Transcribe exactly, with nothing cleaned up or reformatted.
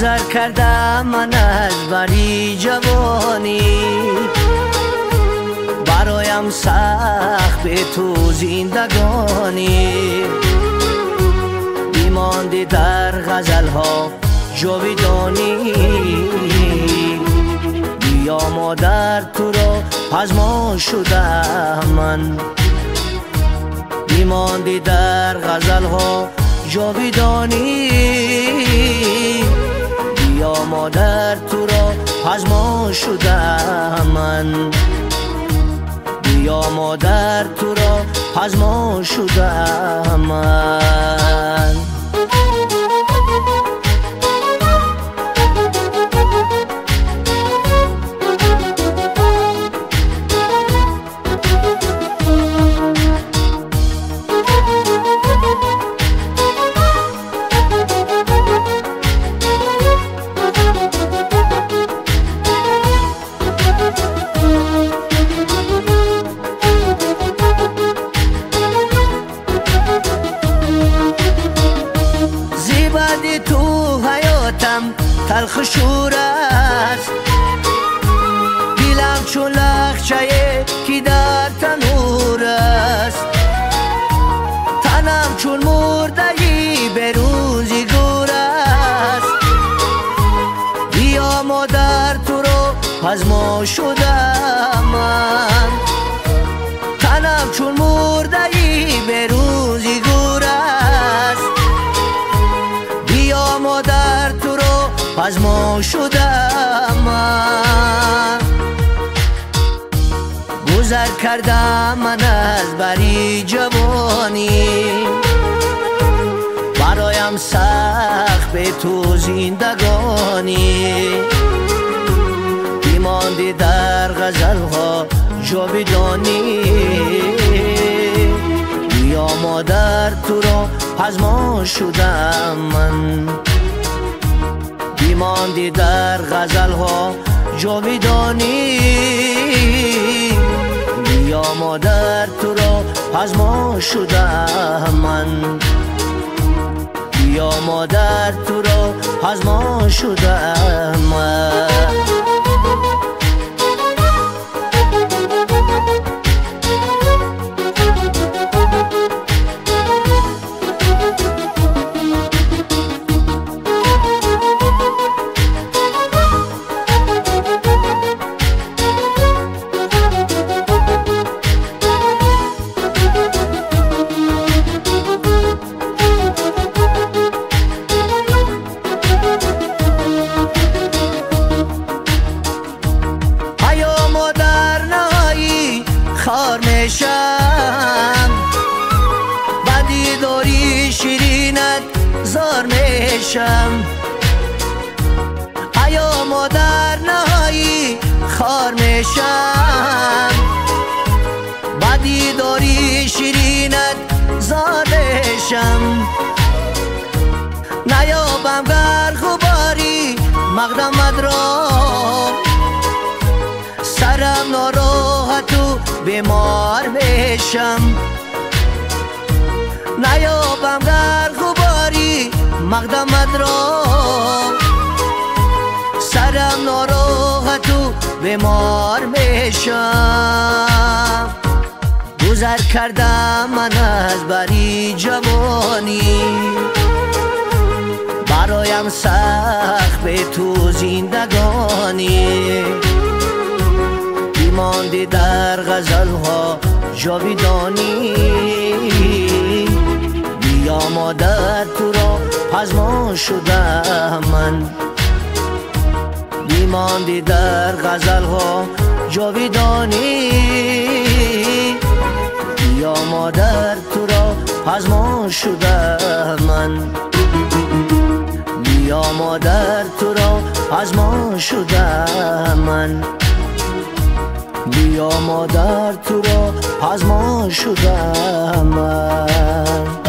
گذر کردم من از بری جوانی، برایم سخت به تو زندگانی. بیماندی در غزل ها جاودانی، بیا مادر تو را پژمان شدم من. بیماندی در غزل ها جاودانی، بیا مادر تو را پژمان شدم من. بیا مادر تو را پژمان شدم من. تو حیاتم تلخ شور است، دلم چون لخچه که در تنور است. تنم چون مردگی به روزی گور است، بیا مادر تو رو پژمان شدم من. تنم چون مردگی به روزی گور است، بیا مادر تو رو پژمان شدم من. گذر کردم من از بری جوانی، برایم سخت به تو زندگانی. بیماندی در غزل ها جاودانی، بیا مادر تو را پژمان شدم من. بیماندی در غزل ها جاودانی، بیا مادر تو را پژمان شدم من. بیا مادر تو را پژمان شدم من. خار میشم بدی داری شیرینت زار میشم. ایا مادر نهایی خار میشم، بدی داری شیرینت زار میشم. نیابم گر خوباری مقدمت را، سرم ناراحت و بیمار میشم. نیابم گر خوباری مقدمت را، سرم ناراحت و بیمار میشم. گذر کردم من از بری جوانی، برایم سخت به تو زندگانی. بیماندی در غزل ها جاودانی، بیا مادر تو را پژمان شدم من. بیماندی در غزل ها جاودانی، بیا مادر تو را پژمان شدم من. بیا مادر تو را پژمان شدم من. بیا مادر تو را پژمان شدم من.